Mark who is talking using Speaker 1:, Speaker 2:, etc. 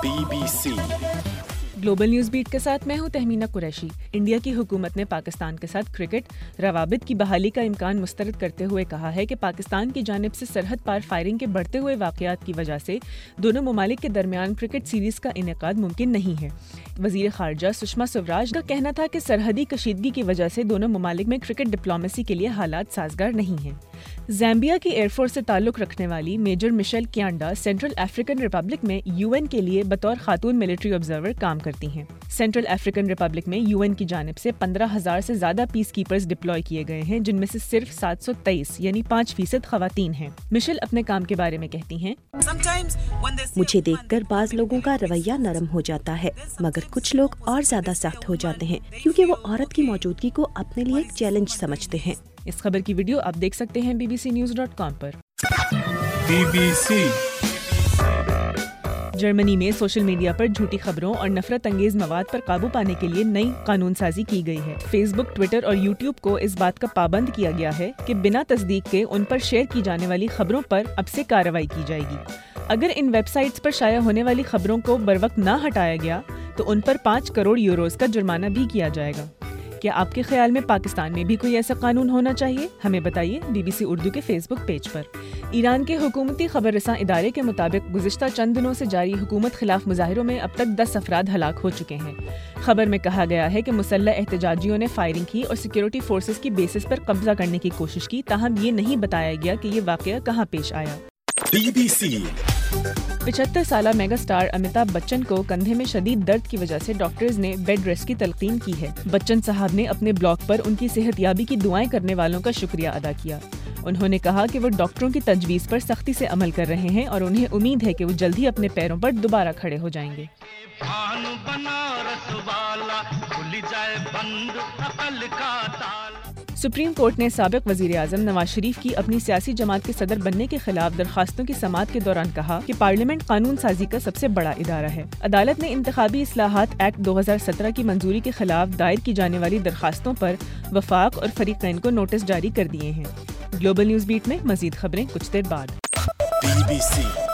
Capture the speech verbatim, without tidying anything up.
Speaker 1: Be B C
Speaker 2: global news beat کے ساتھ میں ہوں تہمینہ قریشی۔ انڈیا کی حکومت نے پاکستان کے ساتھ کرکٹ روابط کی بحالی کا امکان مسترد کرتے ہوئے کہا ہے کہ پاکستان کی جانب سے سرحد پار فائرنگ کے بڑھتے ہوئے واقعات کی وجہ سے دونوں ممالک کے درمیان کرکٹ سیریز کا انعقاد ممکن نہیں ہے۔ وزیر خارجہ سشما سوراج کا کہنا تھا کہ سرحدی کشیدگی کی وجہ سے دونوں ممالک میں کرکٹ ڈپلومیسی کے لیے حالات سازگار نہیں ہیں۔ زامبیا کی ایئر فورس سے تعلق رکھنے والی major Michelle Kyanda central African republic میں یو این کے لیے بطور خاتون ملٹری آبزرور کام کرتی ہیں۔ سینٹرل افریقن ریپبلک میں یو این کی جانب سے پندرہ ہزار سے زیادہ پیس کیپرز ڈپلوائے کیے گئے ہیں، جن میں سے صرف سات سو تیئیس یعنی پانچ فیصد خواتین ہیں۔ مشیل اپنے کام کے بارے میں کہتی ہیں،
Speaker 3: مجھے دیکھ کر بعض لوگوں کا رویہ نرم ہو جاتا ہے، مگر کچھ لوگ اور زیادہ سخت ہو جاتے ہیں کیونکہ وہ عورت کی موجودگی کو اپنے لیے ایک چیلنج سمجھتے ہیں۔
Speaker 2: اس خبر کی ویڈیو آپ دیکھ سکتے ہیں B B C news dot com پر۔
Speaker 1: بی بی سی
Speaker 2: جرمنی میں سوشل میڈیا پر جھوٹی خبروں اور نفرت انگیز مواد پر قابو پانے کے لیے نئی قانون سازی کی گئی ہے۔ فیس بک، ٹویٹر اور یوٹیوب کو اس بات کا پابند کیا گیا ہے کہ بنا تصدیق کے ان پر شیئر کی جانے والی خبروں پر اب سے کارروائی کی جائے گی۔ اگر ان ویب سائٹس پر شائع ہونے والی خبروں کو بروقت نہ ہٹایا گیا تو ان پر پانچ کروڑ یوروز کا جرمانہ بھی کیا جائے گا۔ کیا آپ کے خیال میں پاکستان میں بھی کوئی ایسا قانون ہونا چاہیے؟ ہمیں بتائیے بی بی سی اردو کے فیس بک پیج پر۔ ایران کے حکومتی خبر رساں ادارے کے مطابق گزشتہ چند دنوں سے جاری حکومت خلاف مظاہروں میں اب تک دس افراد ہلاک ہو چکے ہیں۔ خبر میں کہا گیا ہے کہ مسلح احتجاجیوں نے فائرنگ کی اور سیکیورٹی فورسز کی بیسز پر قبضہ کرنے کی کوشش کی، تاہم یہ نہیں بتایا گیا کہ یہ واقعہ کہاں پیش آیا۔
Speaker 1: بی بی سی
Speaker 2: پچہتر سالہ میگا سٹار امیتابھ بچن کو کندھے میں شدید درد کی وجہ سے ڈاکٹرز نے بیڈ ریسٹ کی تلقین کی ہے۔ بچن صاحب نے اپنے بلاگ پر ان کی صحت یابی کی دعائیں کرنے والوں کا شکریہ ادا کیا۔ انہوں نے کہا کہ وہ ڈاکٹروں کی تجویز پر سختی سے عمل کر رہے ہیں اور انہیں امید ہے کہ وہ جلد ہی اپنے پیروں پر دوبارہ کھڑے ہو جائیں گے۔ سپریم کورٹ نے سابق وزیر اعظم نواز شریف کی اپنی سیاسی جماعت کے صدر بننے کے خلاف درخواستوں کی سماعت کے دوران کہا کہ پارلیمنٹ قانون سازی کا سب سے بڑا ادارہ ہے۔ عدالت نے انتخابی اصلاحات ایکٹ دو ہزار سترہ کی منظوری کے خلاف دائر کی جانے والی درخواستوں پر وفاق اور فریقین کو نوٹس جاری کر دیے ہیں۔ گلوبل نیوز بیٹ میں مزید خبریں کچھ دیر بعد۔
Speaker 1: Be B C